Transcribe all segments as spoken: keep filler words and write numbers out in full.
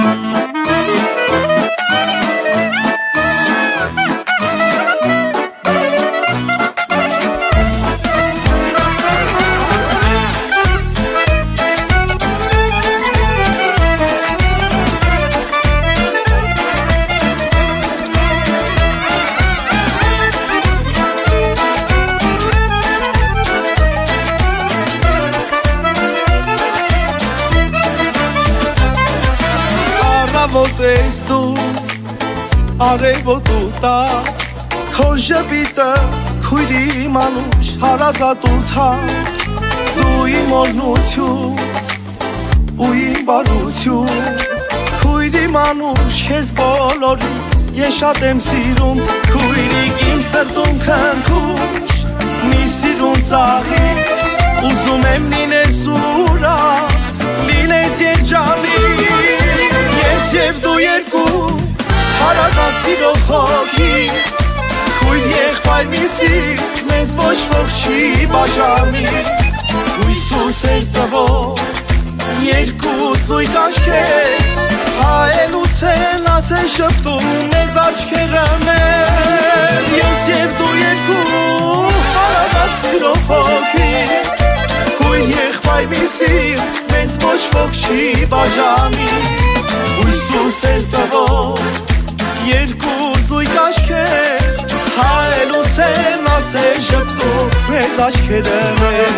Ես դու արևոտ ու տակ քո ժպիտը քույրի մանուշ հարազատության դու իմ օրնություն ու իմ բարություն քույրի մանուշ քեզ բոլորից ես շատ եմ սիրում քույրիկ իմ սրտում քնքուշ մի սիրուն ծաղիկ ուզում եմ լինես ուրախ լինես երջանիկ Եվ դու երկու հարազատ սիրող հոգի Քույր եղբայր մի սիրտ մեզ ոչ ոք չի բաժանի Հույս ու սեր տվող երկու զույգ աչքեր Հայելուց են ասեն շպտում մեզ աչքերը մեր Ես և դու երկու հարազատ սիրող հոգի Քույր եղբայր մի սիրտ մեզ ոչ ոք չի բաժանի Հույս ու սեր տվող երկու զույգ աչքեր Հայելուց են ասեն շպտում մեզ աչքերը մեր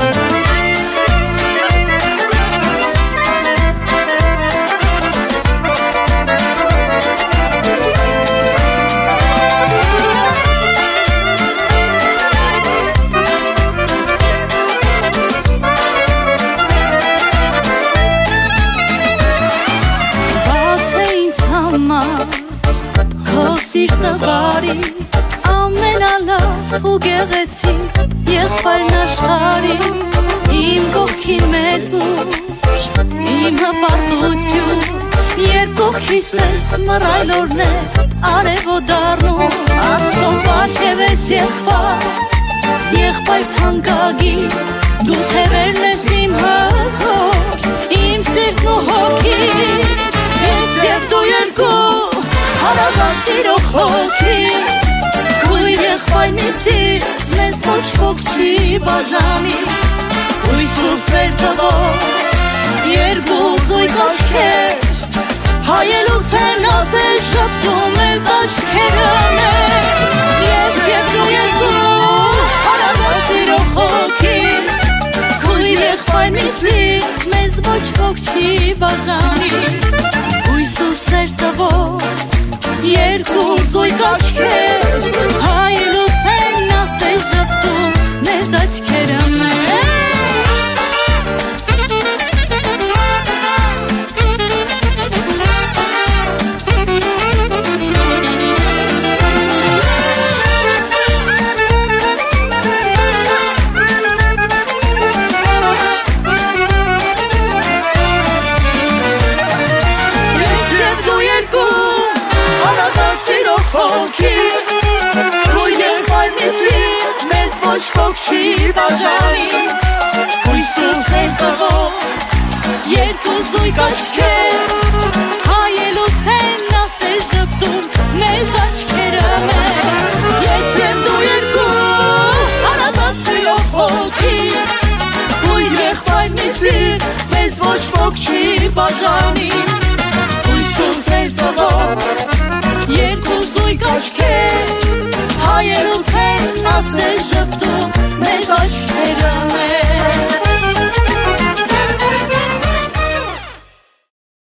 Բարի ամենալավ ու գեղեցիկ եղբայրն աշխարհի իմ կողքին մեծ ուժ իմ հպարտություն երբ կողքիս ես մռայլ օրներ արևոտ դառնում Աստծո պարգև ես եղբայր եղբայր թանկագին դու թևերն ես իմ հզոր իմ սիրտն ու հոգին ես և դու երկու Հարազատ սիրող հոգի Քույր եղբայր մի սիրտ մեզ ոչ ոք չի բաժանի Հույս ու սեր տվող երկու զույգ աչքեր Հայելուց են ասել շպտում մեզ աչքերը մեր Ես և դու երկու հարազատ սիրող հոգի Քույր եղբայր մի սիրտ մեզ ոչ ոք չի բաժանի Հույս ու սեր տվող Երկու զույգ աչքեր Հայելուց են ասել շպտում մեզ աչքերը մեր Ոչ ոք չի բաժանի Հույս ու սեր տվող երկու զույգ աչքեր Հայելուց են ասել շպտում մեզ աչքերը մեր Ես և դու երկու հարազատ սիրող հոգի Քույր եղբայր մի սիրտ մեզ ոչ ոք չի բաժանի Հույս ու սեր տվող երկու զույգ աչքեր Հայելուց են ասել շպտում մեզ աչքերը մեր